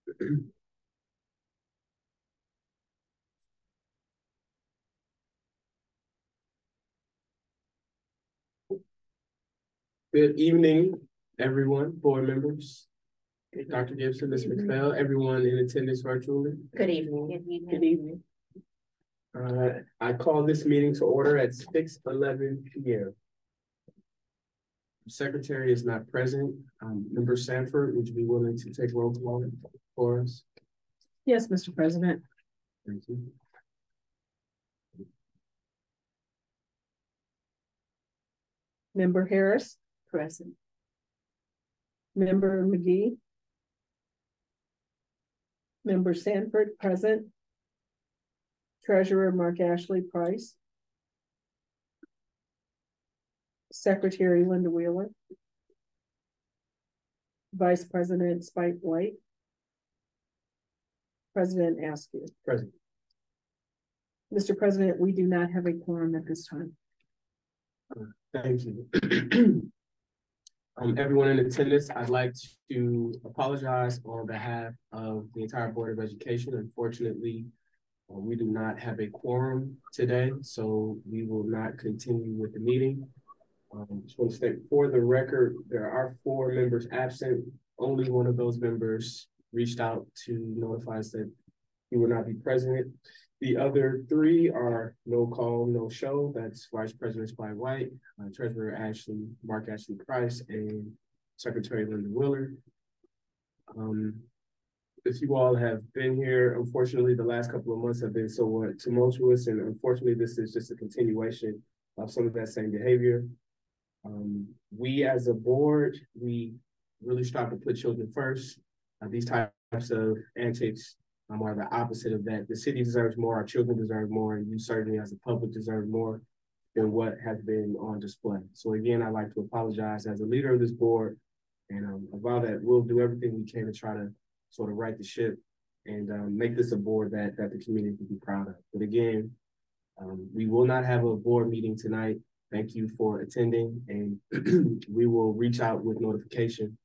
Good evening, everyone, board members, Dr. Gibson, Ms. McPhail, everyone in attendance virtually. Good evening. Good evening. I call this meeting to order at 6:11 p.m. The secretary is not present. Member Sanford, would you be willing to take roll call for us? Yes, Mr. President. Thank you. Member Harris. Present. Member McGee. Member Sanford, present. Treasurer Mark Ashley Price. Secretary Linda Wheeler. Vice President Spike White. President Askew. Present. Mr. President, we do not have a quorum at this time. Thank you. Everyone in attendance, I'd like to apologize on behalf of the entire Board of Education. Unfortunately, we do not have a quorum today, so we will not continue with the meeting. Just want to state for the record, there are 4 members absent. Only one of those members reached out to notify us that he will not be present. The other 3 are no call, no show. That's Vice President Spike White, Treasurer Mark Ashley Price, and Secretary Linda Wheeler. If you all have been here, unfortunately, the last couple of months have been somewhat tumultuous, and unfortunately, this is just a continuation of some of that same behavior. We as a board, we really strive to put children first. These types of antics are the opposite of that. The city deserves more, our children deserve more, and you certainly as a public deserve more than what has been on display. So again, I'd like to apologize as a leader of this board, and about that, we'll do everything we can to try to sort of right the ship and make this a board that the community can be proud of. But again, we will not have a board meeting tonight. Thank you for attending, and we will reach out with notification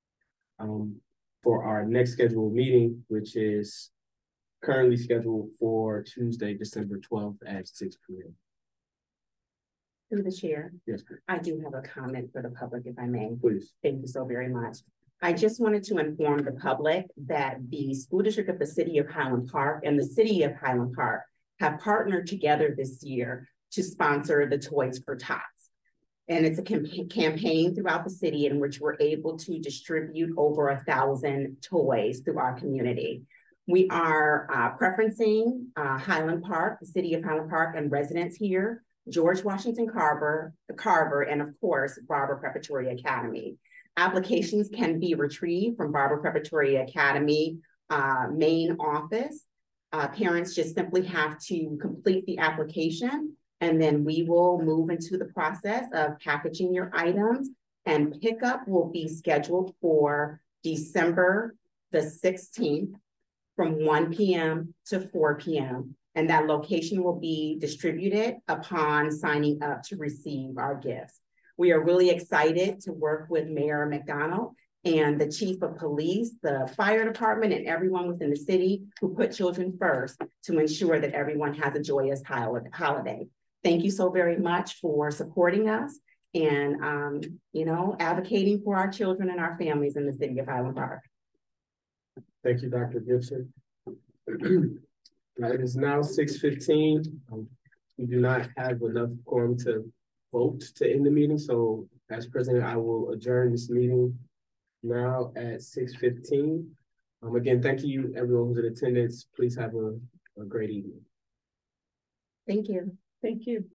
for our next scheduled meeting, which is currently scheduled for Tuesday, December 12th at 6 p.m. Through the chair. Yes, please. I do have a comment for the public, if I may. Please. Thank you so very much. I just wanted to inform the public that the school district of the city of Highland Park and the city of Highland Park have partnered together this year to sponsor the Toys for Tots. And it's a campaign throughout the city in which we're able to distribute over 1,000 toys through our community. We are preferencing Highland Park, the city of Highland Park, and residents here, George Washington Carver, and of course, Barber Preparatory Academy. Applications can be retrieved from Barber Preparatory Academy main office. Parents just simply have to complete the application, and then we will move into the process of packaging your items, and pickup will be scheduled for December the 16th from 1 p.m. to 4 p.m. And that location will be distributed upon signing up to receive our gifts. We are really excited to work with Mayor McDonald and the chief of police, the fire department, and everyone within the city who put children first to ensure that everyone has a joyous holiday. Thank you so very much for supporting us and, advocating for our children and our families in the city of Highland Park. Thank you, Dr. Gibson. It is now 6:15. We do not have enough quorum to vote to end the meeting. So as president, I will adjourn this meeting now at 6:15. Again, thank you everyone who's in attendance. Please have a great evening. Thank you. Thank you.